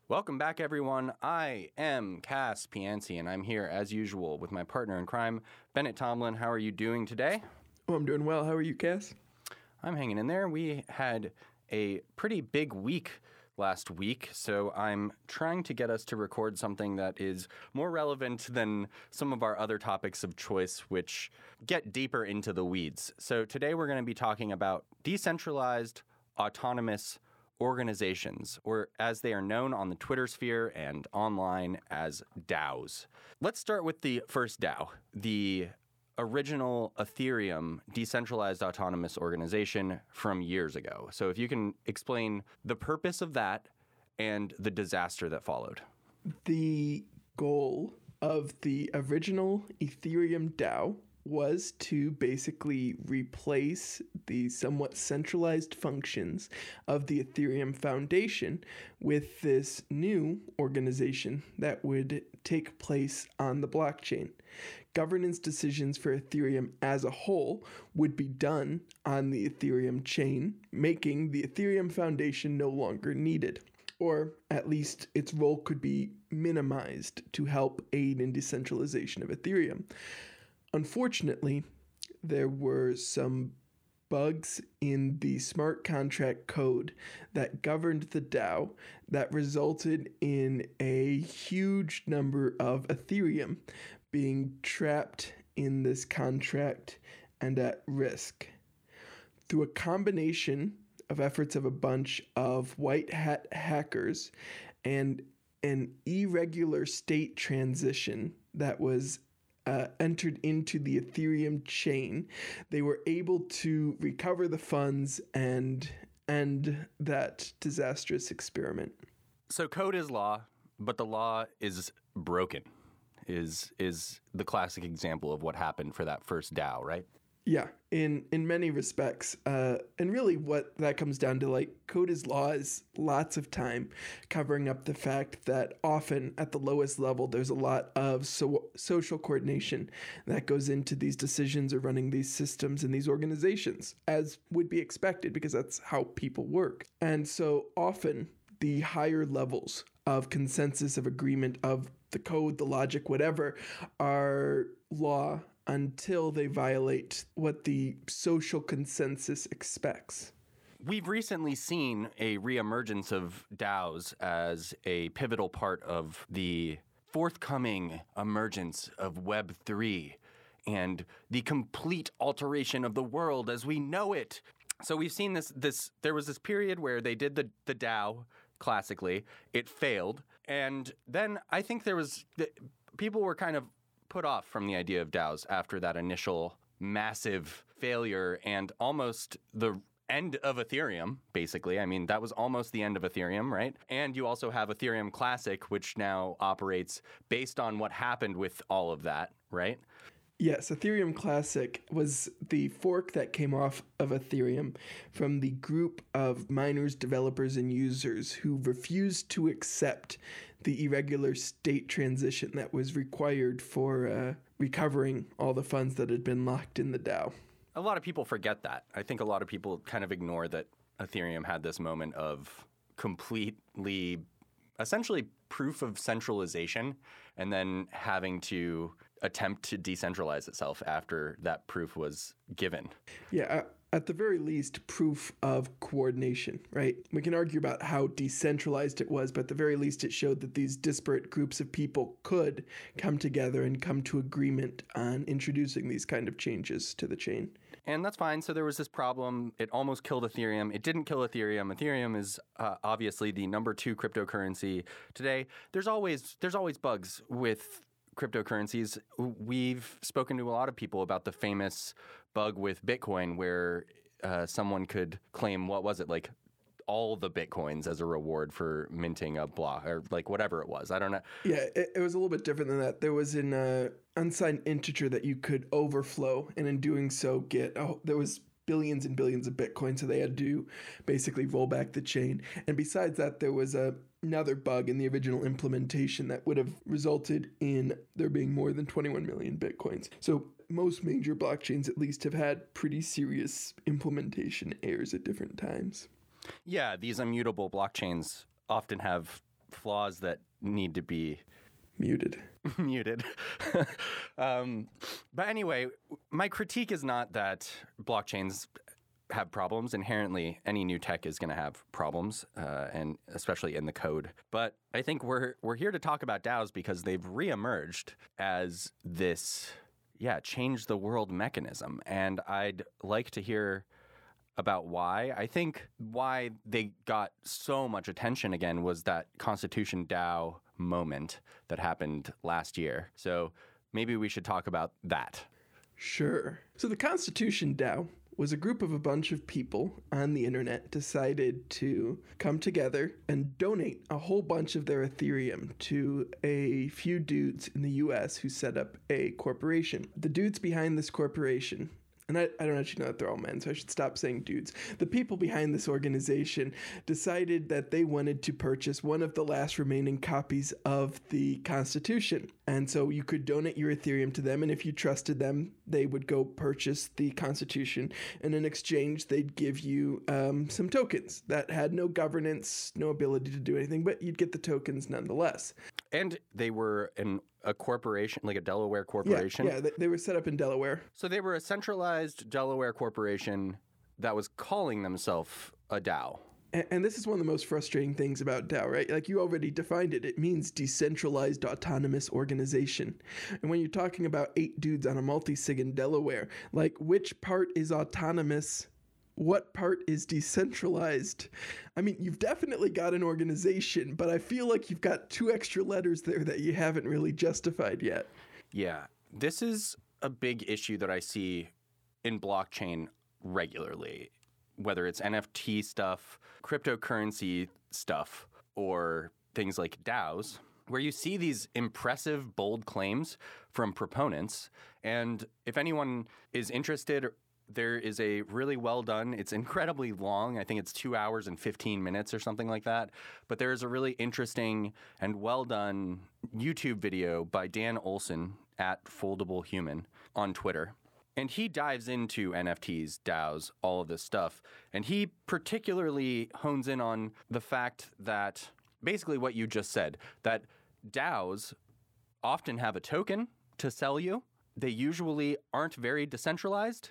Welcome back, everyone. I am Cass Pianci, and I'm here, as usual, with my partner in crime, Bennett Tomlin. How are you doing today? Oh, I'm doing well. How are you, Cass? I'm hanging in there. We had a pretty big week last week, so I'm trying to get us to record something that is more relevant than some of our other topics of choice, which get deeper into the weeds. So today we're going to be talking about decentralized, autonomous organizations, or as they are known on the Twitter sphere and online as DAOs. Let's start with the first DAO, the original Ethereum decentralized autonomous organization from years ago. So if you can explain the purpose of that and the disaster that followed. The goal of the original Ethereum DAO was to basically replace the somewhat centralized functions of the Ethereum Foundation with this new organization that would take place on the blockchain. Governance decisions for Ethereum as a whole would be done on the Ethereum chain, making the Ethereum Foundation no longer needed. Or at least its role could be minimized to help aid in decentralization of Ethereum. Unfortunately, there were some bugs in the smart contract code that governed the DAO that resulted in a huge number of Ethereum being trapped in this contract and at risk. Through a combination of efforts of a bunch of white hat hackers and an irregular state transition that was entered into the Ethereum chain, they were able to recover the funds and end that disastrous experiment. So code is law, but the law is broken, is the classic example of what happened for that first DAO, right? Yeah, in many respects. And really what that comes down to, like, code is law is lots of time covering up the fact that often at the lowest level, there's a lot of social coordination that goes into these decisions or running these systems and these organizations, as would be expected because that's how people work. And so often the higher levels of consensus, of agreement, of the code, the logic, whatever, are law until they violate what the social consensus expects. We've recently seen a reemergence of DAOs as a pivotal part of the forthcoming emergence of Web3 and the complete alteration of the world as we know it. So we've seen this there was this period where they did the DAO classically. It failed. And then I think people were kind of put off from the idea of DAOs after that initial massive failure and almost the end of Ethereum, basically. I mean, that was almost the end of Ethereum, right? And you also have Ethereum Classic, which now operates based on what happened with all of that, right? Yes, Ethereum Classic was the fork that came off of Ethereum from the group of miners, developers, and users who refused to accept the irregular state transition that was required for recovering all the funds that had been locked in the DAO. A lot of people forget that. I think a lot of people kind of ignore that Ethereum had this moment of completely, essentially proof of centralization, and then having to attempt to decentralize itself after that proof was given. Yeah, at the very least, proof of coordination, right? We can argue about how decentralized it was, but at the very least, it showed that these disparate groups of people could come together and come to agreement on introducing these kind of changes to the chain. And that's fine. So there was this problem. It almost killed Ethereum. It didn't kill Ethereum. Ethereum is obviously the number 2 cryptocurrency today. There's always bugs with cryptocurrencies. We've spoken to a lot of people about the famous bug with Bitcoin where someone could claim, what was it, like all the Bitcoins as a reward for minting a block or like whatever it was. I don't know. Yeah, it was a little bit different than that. There was an unsigned integer that you could overflow, and in doing so there was billions and billions of Bitcoin, so they had to basically roll back the chain. And besides that, there was another bug in the original implementation that would have resulted in there being more than 21 million Bitcoins. So most major blockchains at least have had pretty serious implementation errors at different times. Yeah, these immutable blockchains often have flaws that need to be Muted. muted. But anyway, my critique is not that blockchains have problems. Inherently, any new tech is going to have problems, and especially in the code. But I think we're here to talk about DAOs because they've reemerged as this, change the world mechanism. And I'd like to hear about why. I think why they got so much attention again was that Constitution DAO moment that happened last year. So maybe we should talk about that. Sure. So the Constitution DAO was a group of a bunch of people on the internet decided to come together and donate a whole bunch of their Ethereum to a few dudes in the US who set up a corporation. The dudes behind this corporation, and I don't actually know that they're all men, so I should stop saying dudes. The people behind this organization decided that they wanted to purchase one of the last remaining copies of the Constitution. And so you could donate your Ethereum to them, and if you trusted them, they would go purchase the Constitution. And in exchange, they'd give you some tokens that had no governance, no ability to do anything, but you'd get the tokens nonetheless. And they were a corporation, like a Delaware corporation. Yeah, they were set up in Delaware. So they were a centralized Delaware corporation that was calling themselves a DAO. And this is one of the most frustrating things about DAO, right? Like you already defined it. It means decentralized autonomous organization. And when you're talking about 8 dudes on a multi-sig in Delaware, like which part is autonomous? What part is decentralized? I mean, you've definitely got an organization, but I feel like you've got 2 extra letters there that you haven't really justified yet. Yeah, this is a big issue that I see in blockchain regularly, whether it's NFT stuff, cryptocurrency stuff, or things like DAOs, where you see these impressive, bold claims from proponents. And if anyone is interested, there is a really well done, it's incredibly long. I think it's 2 hours and 15 minutes or something like that. But there is a really interesting and well done YouTube video by Dan Olson at Foldable Human on Twitter. And he dives into NFTs, DAOs, all of this stuff. And he particularly hones in on the fact that basically what you just said, that DAOs often have a token to sell you. They usually aren't very decentralized.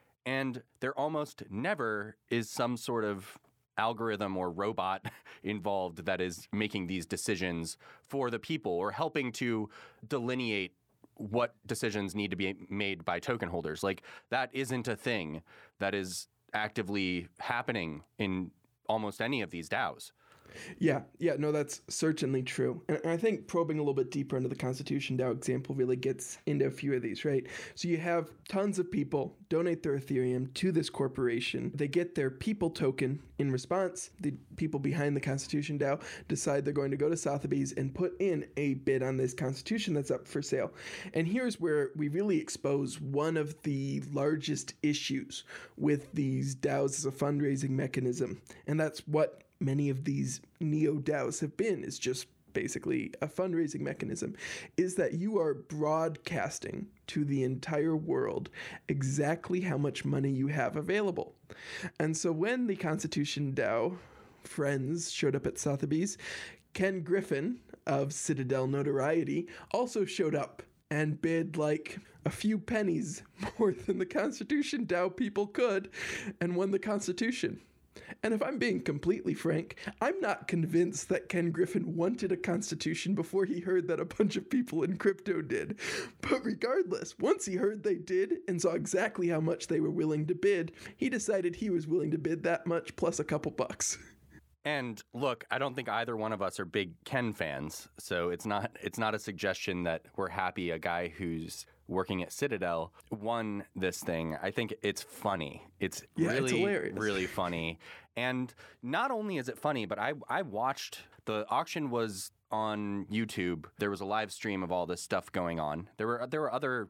And there almost never is some sort of algorithm or robot involved that is making these decisions for the people or helping to delineate what decisions need to be made by token holders. Like, that isn't a thing that is actively happening in almost any of these DAOs. Yeah, no, that's certainly true. And I think probing a little bit deeper into the Constitution DAO example really gets into a few of these, right? So you have tons of people donate their Ethereum to this corporation. They get their people token in response. The people behind the Constitution DAO decide they're going to go to Sotheby's and put in a bid on this Constitution that's up for sale. And here's where we really expose one of the largest issues with these DAOs as a fundraising mechanism. And that's what many of these neo-DAOs have been, is just basically a fundraising mechanism, is that you are broadcasting to the entire world exactly how much money you have available. And so when the Constitution DAO friends showed up at Sotheby's, Ken Griffin of Citadel notoriety also showed up and bid like a few pennies more than the Constitution DAO people could and won the Constitution. And if I'm being completely frank, I'm not convinced that Ken Griffin wanted a Constitution before he heard that a bunch of people in crypto did. But regardless, once he heard they did and saw exactly how much they were willing to bid, he decided he was willing to bid that much plus a couple bucks. And look, I don't think either one of us are big Ken fans, so it's not a suggestion that we're happy a guy who's working at Citadel won this thing. I think it's funny. It's hilarious. Really funny. And not only is it funny, but I watched, the auction was on YouTube. There was a live stream of all this stuff going on. There were other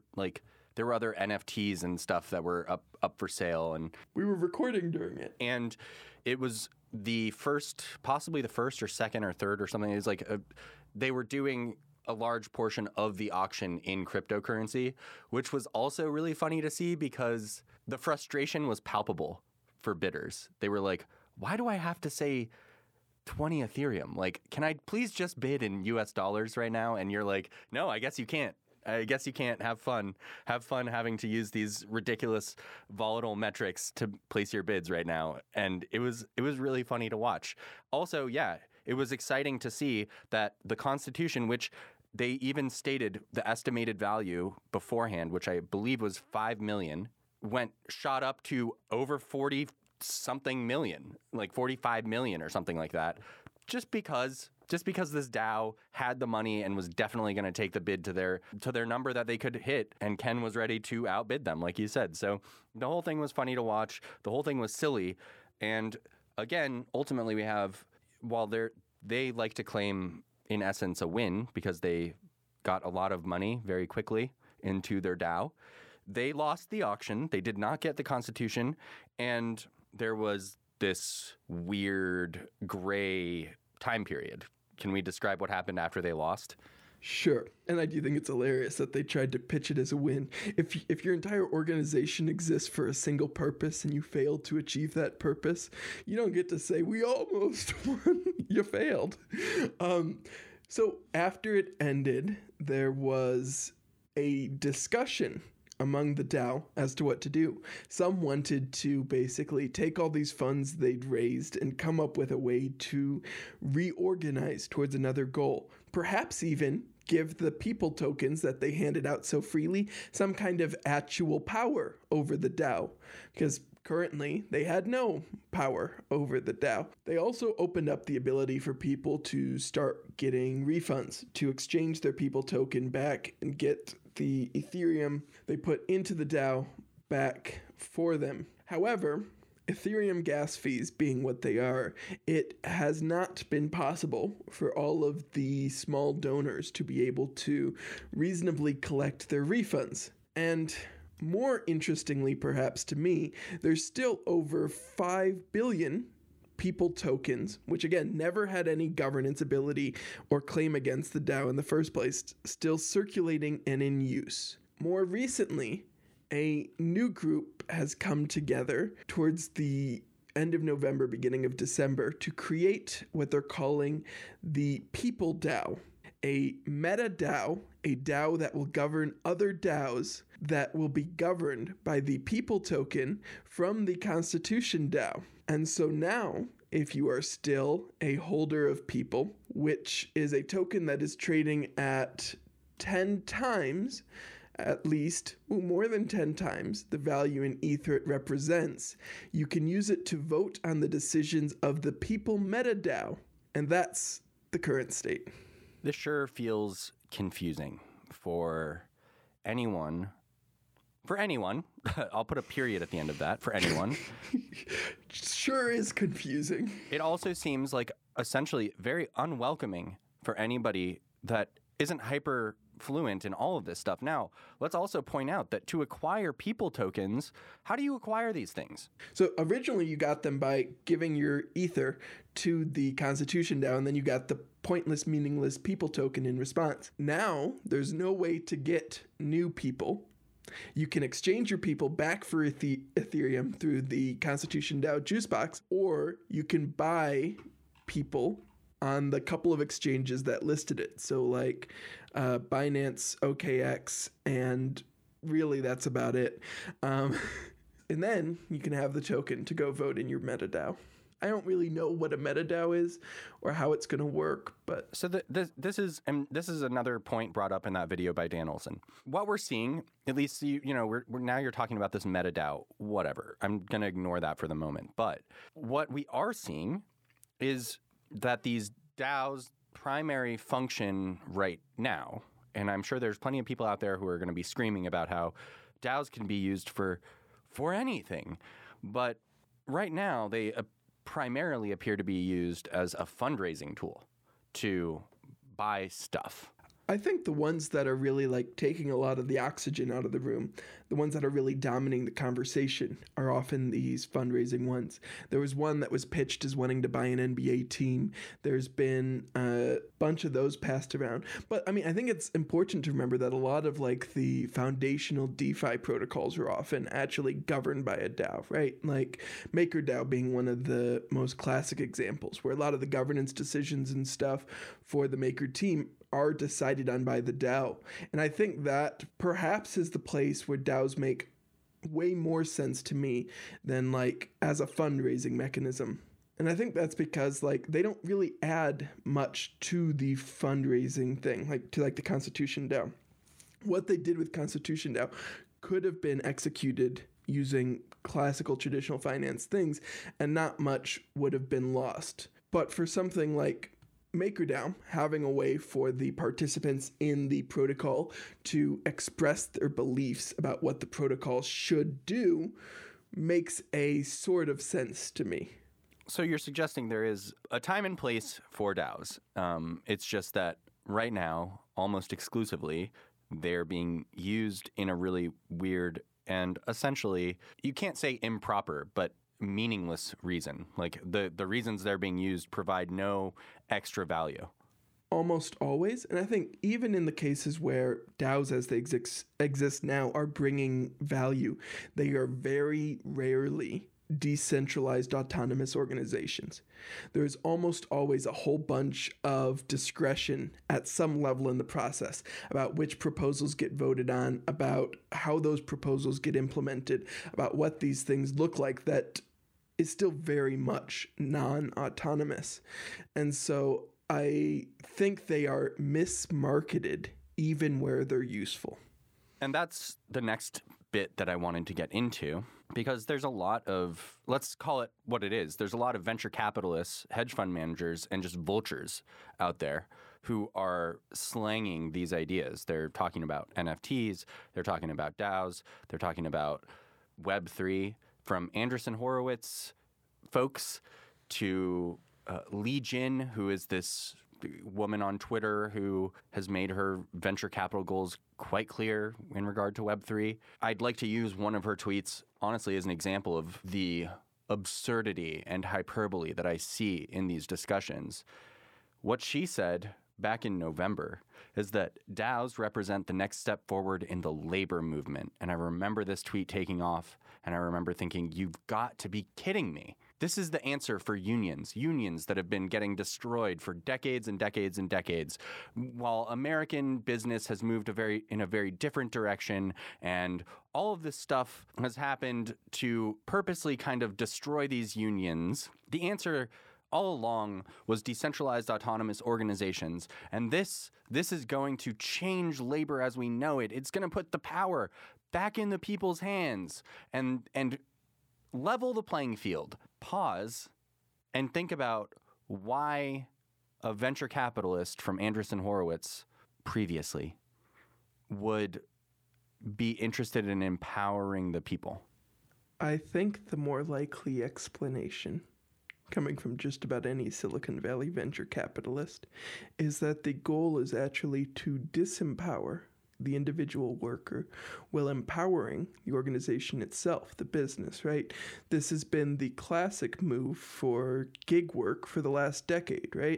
NFTs and stuff that were up for sale, and we were recording during it. And it was possibly the first or second or third or something. It was like they were doing a large portion of the auction in cryptocurrency, which was also really funny to see because the frustration was palpable for bidders. They were like, why do I have to say 20 Ethereum. Like, can I please just bid in US dollars right now? And you're like, no, I guess you can't. I guess you can't have fun. Have fun having to use these ridiculous volatile metrics to place your bids right now. And it was really funny to watch. Also, yeah, it was exciting to see that the Constitution, which they even stated the estimated value beforehand, which I believe was 5 million, shot up to over 40 something million, like 45 million or something like that, just because this DAO had the money and was definitely going to take the bid to their number that they could hit, and Ken was ready to outbid them, like you said. So the whole thing was funny to watch. The whole thing was silly. And again, ultimately we have, while they like to claim in essence a win because they got a lot of money very quickly into their DAO, they lost the auction. They did not get the Constitution, and there was this weird gray time period. Can we describe what happened after they lost? Sure. And I do think it's hilarious that they tried to pitch it as a win. If your entire organization exists for a single purpose and you failed to achieve that purpose, you don't get to say, we almost won. You failed. So after it ended, there was a discussion among the DAO as to what to do. Some wanted to basically take all these funds they'd raised and come up with a way to reorganize towards another goal. Perhaps even give the people tokens that they handed out so freely some kind of actual power over the DAO, because currently they had no power over the DAO. They also opened up the ability for people to start getting refunds, to exchange their people token back and get the Ethereum they put into the DAO back for them. However, Ethereum gas fees being what they are, it has not been possible for all of the small donors to be able to reasonably collect their refunds. And more interestingly, perhaps to me, there's still over 5 billion people tokens, which again never had any governance ability or claim against the DAO in the first place, still circulating and in use. More recently, a new group has come together towards the end of November, beginning of December, to create what they're calling the People DAO, a meta DAO, a DAO that will govern other DAOs that will be governed by the People token from the Constitution DAO. And so now, if you are still a holder of People, which is a token that is trading at 10 times, at least, more than 10 times the value in Ether it represents, you can use it to vote on the decisions of the People meta DAO. And that's the current state. This sure feels confusing for anyone. I'll put a period at the end of that, for anyone. Sure is confusing. It also seems like essentially very unwelcoming for anybody that isn't hyper fluent in all of this stuff. Now, let's also point out that to acquire People tokens, how do you acquire these things? So originally you got them by giving your Ether to the Constitution DAO, and then you got the pointless, meaningless People token in response. Now, there's no way to get new People. You can exchange your People back for Ethereum through the Constitution DAO juice box, or you can buy People on the couple of exchanges that listed it. So like Binance, OKX, and really that's about it. And then you can have the token to go vote in your MetaDAO. I don't really know what a MetaDAO is or how it's going to work, but so this is another point brought up in that video by Dan Olson. What we're seeing, at least we're now you're talking about this MetaDAO, whatever. I'm going to ignore that for the moment. But what we are seeing is that these DAOs' primary function right now, and I'm sure there's plenty of people out there who are going to be screaming about how DAOs can be used for anything, but right now they primarily appear to be used as a fundraising tool to buy stuff. I think the ones that are really like taking a lot of the oxygen out of the room, the ones that are really dominating the conversation, are often these fundraising ones. There was one that was pitched as wanting to buy an NBA team. There's been a bunch of those passed around. But I mean, I think it's important to remember that a lot of like the foundational DeFi protocols are often actually governed by a DAO, right? Like MakerDAO being one of the most classic examples, where a lot of the governance decisions and stuff for the Maker team are decided on by the DAO. And I think that perhaps is the place where DAOs make way more sense to me than like as a fundraising mechanism. And I think that's because like they don't really add much to the fundraising thing, like to like the Constitution DAO. What they did with Constitution DAO could have been executed using classical traditional finance things, and not much would have been lost. But for something like MakerDAO, having a way for the participants in the protocol to express their beliefs about what the protocol should do makes a sort of sense to me. So you're suggesting there is a time and place for DAOs. It's just that right now, almost exclusively, they're being used in a really weird and essentially, you can't say improper, but meaningless reason. Like the reasons they're being used provide no extra value. Almost always. And I think even in the cases where DAOs as they exist now are bringing value, they are very rarely decentralized autonomous organizations. There is almost always a whole bunch of discretion at some level in the process about which proposals get voted on, about how those proposals get implemented, about what these things look like, that is still very much non-autonomous. And so I think they are mismarketed even where they're useful. And that's the next bit that I wanted to get into, because there's a lot of, let's call it what it is, there's a lot of venture capitalists, hedge fund managers, and just vultures out there who are slanging these ideas. They're talking about NFTs, they're talking about DAOs, they're talking about Web3, from Andreessen Horowitz folks to Li Jin, who is this woman on Twitter who has made her venture capital goals quite clear in regard to Web3. I'd like to use one of her tweets, honestly, as an example of the absurdity and hyperbole that I see in these discussions. What she said back in November is that DAOs represent the next step forward in the labor movement. And I remember this tweet taking off, and I remember thinking, you've got to be kidding me. This is the answer for unions that have been getting destroyed for decades and decades and decades, while American business has moved in a very different direction, and all of this stuff has happened to purposely kind of destroy these unions. The answer all along was decentralized autonomous organizations, and this is going to change labor as we know it. It's going to put the power back in the people's hands and level the playing field. Pause and think about why a venture capitalist from Andreessen Horowitz previously would be interested in empowering the people. I think the more likely explanation, coming from just about any Silicon Valley venture capitalist, is that the goal is actually to disempower the individual worker while empowering the organization itself, the business, right? This has been the classic move for gig work for the last decade, right?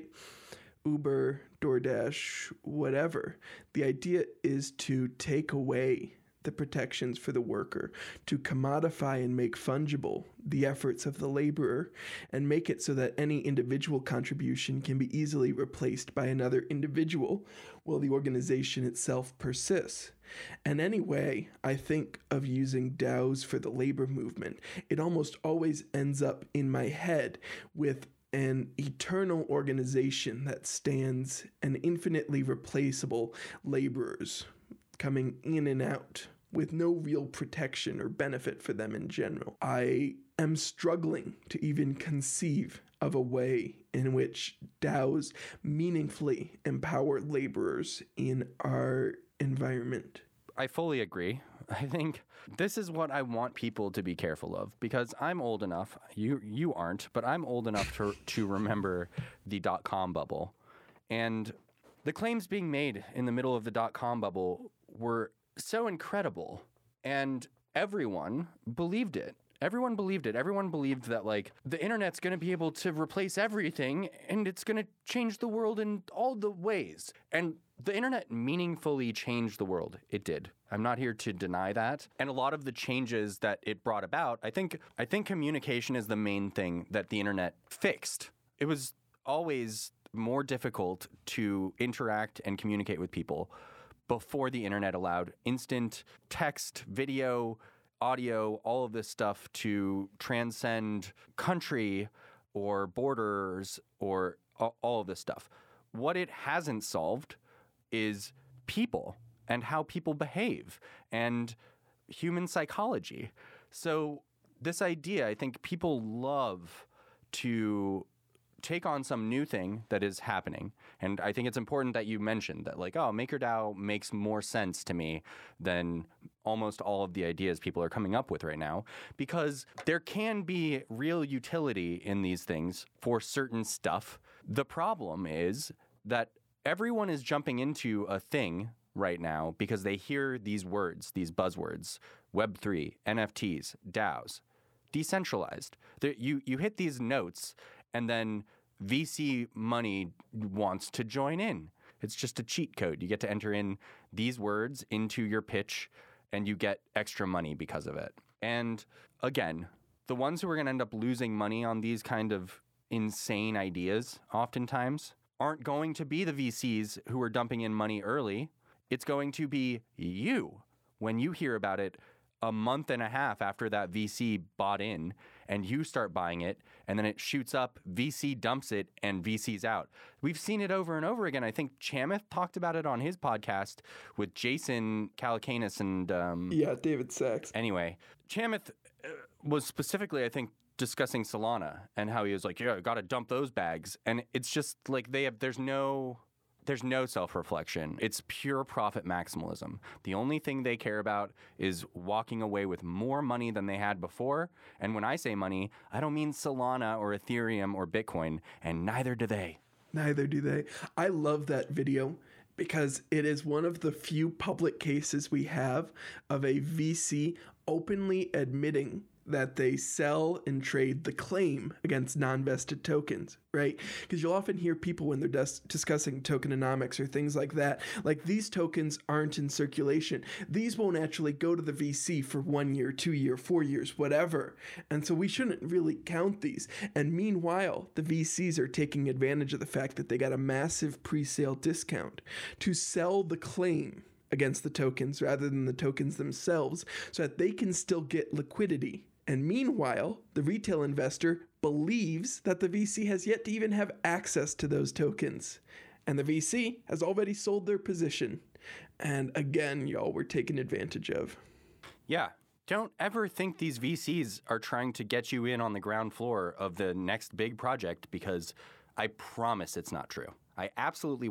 Uber, DoorDash, whatever. The idea is to take away the protections for the worker, to commodify and make fungible the efforts of the laborer, and make it so that any individual contribution can be easily replaced by another individual while the organization itself persists. And anyway, I think of using DAOs for the labor movement, it almost always ends up in my head with an eternal organization that stands and infinitely replaceable laborers coming in and out with no real protection or benefit for them in general. I am struggling to even conceive of a way in which DAOs meaningfully empower laborers in our environment. I fully agree. I think this is what I want people to be careful of, because I'm old enough, you aren't, but I'm old enough to remember the .com bubble. And The claims being made in the middle of the dot-com bubble were so incredible, and everyone believed it. Everyone believed it. Everyone believed that, like, the internet's going to be able to replace everything, and it's going to change the world in all the ways. And the internet meaningfully changed the world. It did. I'm not here to deny that. And a lot of the changes that it brought about, I think communication is the main thing that the internet fixed. It was always more difficult to interact and communicate with people before the internet allowed instant text, video, audio, all of this stuff to transcend country or borders or all of this stuff. What it hasn't solved is people and how people behave and human psychology. So this idea, I think people love to take on some new thing that is happening. And I think it's important that you mentioned that, like, oh, MakerDAO makes more sense to me than almost all of the ideas people are coming up with right now, because there can be real utility in these things for certain stuff. The problem is that everyone is jumping into a thing right now because they hear these words, these buzzwords, Web3, NFTs, DAOs, decentralized. You hit these notes, and then VC money wants to join in. It's just a cheat code. You get to enter in these words into your pitch, and you get extra money because of it. And again, the ones who are going to end up losing money on these kind of insane ideas oftentimes aren't going to be the VCs who are dumping in money early. It's going to be you when you hear about it a month and a half after that VC bought in, and you start buying it, and then it shoots up, VC dumps it, and VC's out. We've seen it over and over again. I think Chamath talked about it on his podcast with Jason Calacanis and... David Sachs. Anyway, Chamath was specifically, I think, discussing Solana and how he was like, yeah, got to dump those bags. And it's just like there's no self-reflection. It's pure profit maximalism. The only thing they care about is walking away with more money than they had before. And when I say money, I don't mean Solana or Ethereum or Bitcoin, and neither do they. Neither do they. I love that video because it is one of the few public cases we have of a VC openly admitting that they sell and trade the claim against non-vested tokens, right? Because you'll often hear people when they're discussing tokenomics or things like that, like these tokens aren't in circulation. These won't actually go to the VC for 1 year, 2 year, 4 years, whatever. And so we shouldn't really count these. And meanwhile, the VCs are taking advantage of the fact that they got a massive pre-sale discount to sell the claim against the tokens rather than the tokens themselves so that they can still get liquidity. And meanwhile, the retail investor believes that the VC has yet to even have access to those tokens. And the VC has already sold their position. And again, y'all were taken advantage of. Yeah. Don't ever think these VCs are trying to get you in on the ground floor of the next big project, because I promise it's not true. I absolutely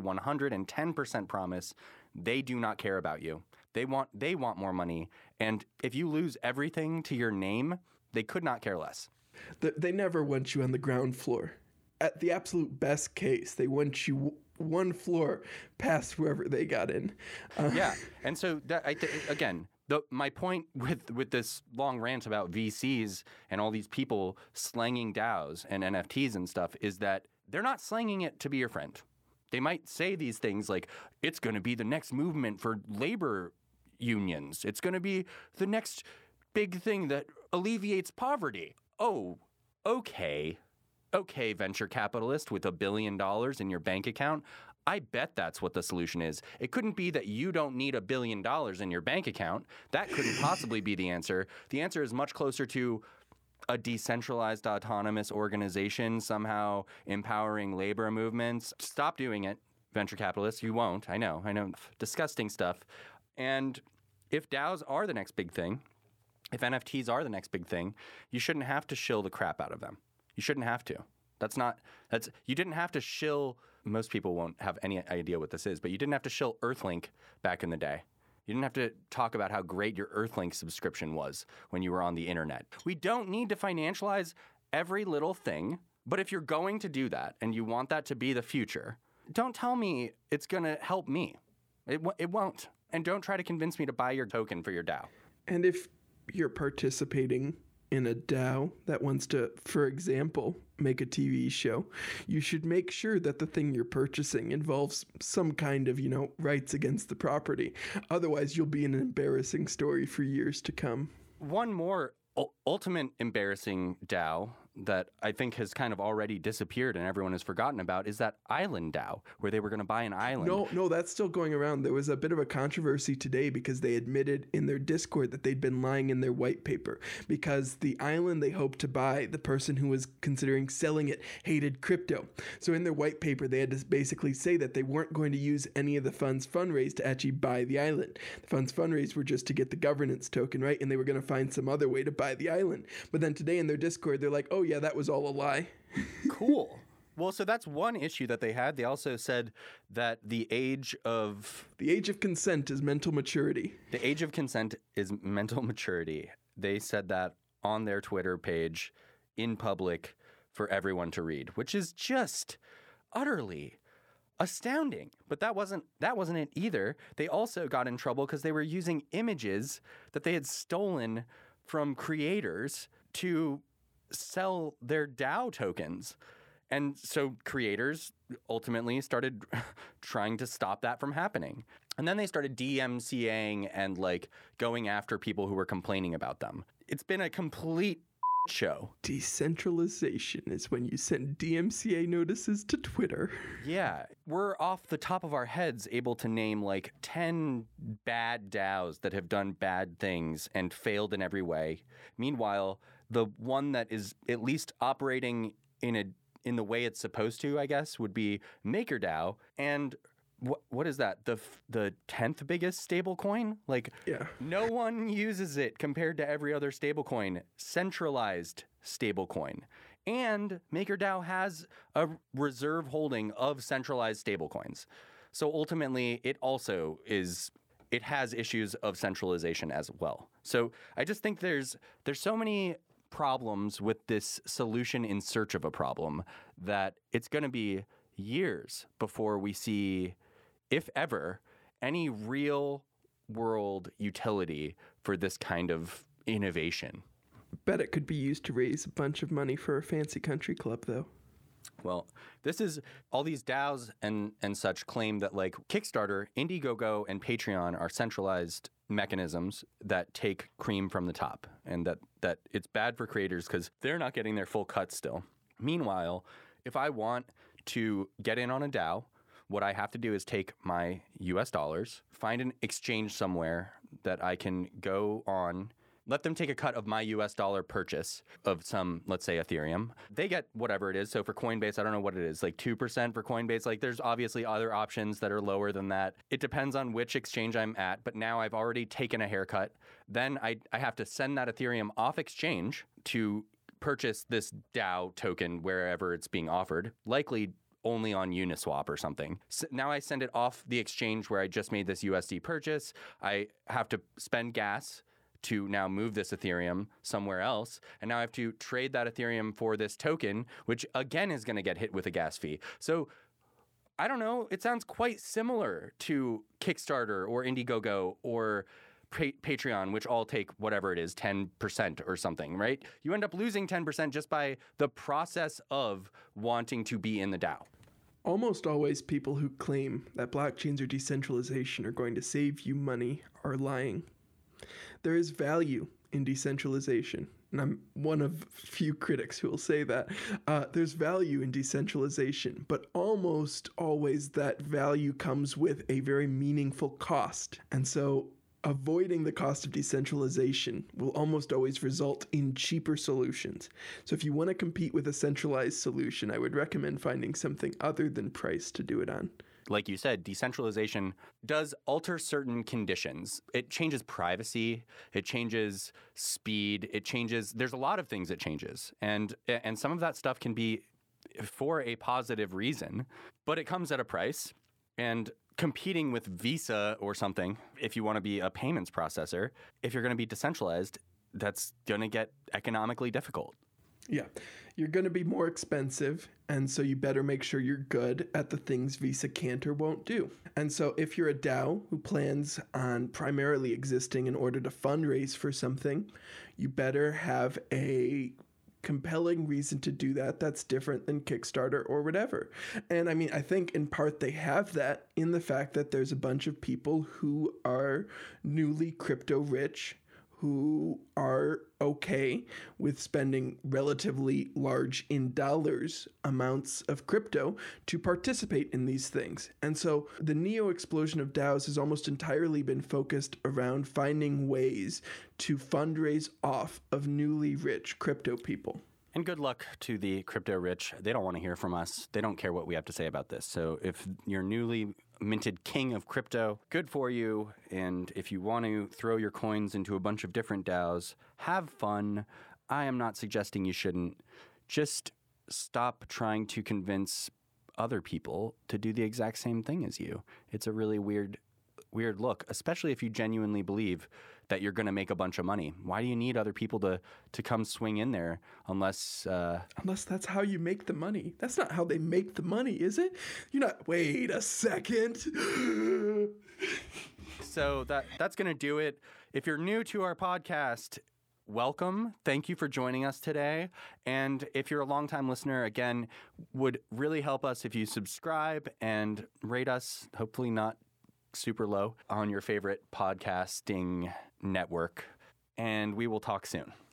110% promise they do not care about you. They want more money. And if you lose everything to your name, they could not care less. They never want you on the ground floor. At the absolute best case, they want you one floor past whoever they got in. Yeah. And so, again, my point with this long rant about VCs and all these people slanging DAOs and NFTs and stuff is that they're not slanging it to be your friend. They might say these things like, it's going to be the next movement for labor unions. It's going to be the next big thing that alleviates poverty. Oh, okay. Okay, venture capitalist with $1 billion in your bank account. I bet that's what the solution is. It couldn't be that you don't need $1 billion in your bank account. That couldn't possibly be the answer. The answer is much closer to a decentralized autonomous organization somehow empowering labor movements. Stop doing it, venture capitalists. You won't. I know. Disgusting stuff. And if DAOs are the next big thing, if NFTs are the next big thing, you shouldn't have to shill the crap out of them. You shouldn't have to. You didn't have to shill, most people won't have any idea what this is, but you didn't have to shill Earthlink back in the day. You didn't have to talk about how great your Earthlink subscription was when you were on the internet. We don't need to financialize every little thing, but if you're going to do that and you want that to be the future, don't tell me it's going to help me. It won't. And don't try to convince me to buy your token for your DAO. And if you're participating in a DAO that wants to, for example, make a TV show, you should make sure that the thing you're purchasing involves some kind of, rights against the property. Otherwise, you'll be in an embarrassing story for years to come. One more ultimate embarrassing DAO that I think has kind of already disappeared and everyone has forgotten about is that Island DAO, where they were going to buy an island. No, that's still going around. There was a bit of a controversy today because they admitted in their Discord that they'd been lying in their white paper because the island they hoped to buy, the person who was considering selling it hated crypto. So in their white paper, they had to basically say that they weren't going to use any of the funds fundraised to actually buy the island. The funds fundraised were just to get the governance token, right? And they were going to find some other way to buy the island. But then today in their Discord, they're like, oh yeah, that was all a lie. Cool. Well, so that's one issue that they had. They also said that the age of consent is mental maturity. The age of consent is mental maturity. They said that on their Twitter page in public for everyone to read, which is just utterly astounding. But that wasn't it either. They also got in trouble because they were using images that they had stolen from creators to sell their DAO tokens. And so creators ultimately started trying to stop that from happening. And then they started DMCAing and going after people who were complaining about them. It's been a complete show. Decentralization is when you send DMCA notices to Twitter. Yeah. We're off the top of our heads able to name 10 bad DAOs that have done bad things and failed in every way. Meanwhile, the one that is at least operating in the way it's supposed to, I guess, would be MakerDAO. And what is that? The 10th biggest stablecoin? Yeah. No one uses it compared to every other stablecoin. Centralized stablecoin. And MakerDAO has a reserve holding of centralized stablecoins. So ultimately, it has issues of centralization as well. So I just think there's so many problems with this solution in search of a problem that it's going to be years before we see, if ever, any real world utility for this kind of innovation. Bet it could be used to raise a bunch of money for a fancy country club, though. Well, this is all these DAOs and such claim that Kickstarter, Indiegogo, and Patreon are centralized mechanisms that take cream from the top and that it's bad for creators because they're not getting their full cut still. Meanwhile, if I want to get in on a DAO, what I have to do is take my US dollars, find an exchange somewhere that I can go on, let them take a cut of my US dollar purchase of some, let's say, Ethereum. They get whatever it is. So for Coinbase, I don't know what it is, 2% for Coinbase. There's obviously other options that are lower than that. It depends on which exchange I'm at. But now I've already taken a haircut. Then I have to send that Ethereum off exchange to purchase this DAO token wherever it's being offered, likely only on Uniswap or something. So now I send it off the exchange where I just made this USD purchase. I have to spend gas to now move this Ethereum somewhere else. And now I have to trade that Ethereum for this token, which again is going to get hit with a gas fee. So I don't know. It sounds quite similar to Kickstarter or Indiegogo or Patreon, which all take whatever it is, 10% or something, right? You end up losing 10% just by the process of wanting to be in the DAO. Almost always people who claim that blockchains or decentralization are going to save you money are lying. There is value in decentralization, and I'm one of few critics who will say that. There's value in decentralization, but almost always that value comes with a very meaningful cost. And so avoiding the cost of decentralization will almost always result in cheaper solutions. So if you want to compete with a centralized solution, I would recommend finding something other than price to do it on. Like you said, decentralization does alter certain conditions. It changes privacy, it changes speed, there's a lot of things it changes. And some of that stuff can be for a positive reason, but it comes at a price. And competing with Visa or something, if you want to be a payments processor, if you're going to be decentralized, that's going to get economically difficult. Yeah, you're going to be more expensive, and so you better make sure you're good at the things Visa can't or won't do. And so if you're a DAO who plans on primarily existing in order to fundraise for something, you better have a compelling reason to do that that's different than Kickstarter or whatever. And I mean, I think in part they have that in the fact that there's a bunch of people who are newly crypto rich who are okay with spending relatively large in dollars amounts of crypto to participate in these things. And so the neo explosion of DAOs has almost entirely been focused around finding ways to fundraise off of newly rich crypto people. And good luck to the crypto rich. They don't want to hear from us. They don't care what we have to say about this. So if you're newly minted king of crypto, good for you. And if you want to throw your coins into a bunch of different DAOs, have fun. I am not suggesting you shouldn't. Just stop trying to convince other people to do the exact same thing as you. It's a really weird look, especially if you genuinely believe that you're going to make a bunch of money. Why do you need other people to come swing in there unless that's how you make the money? That's not how they make the money, is it? You're not, wait a second. So that's going to do it. If you're new to our podcast, welcome. Thank you for joining us today. And if you're a longtime listener, again, would really help us if you subscribe and rate us, hopefully not super low, on your favorite podcasting network. And we will talk soon.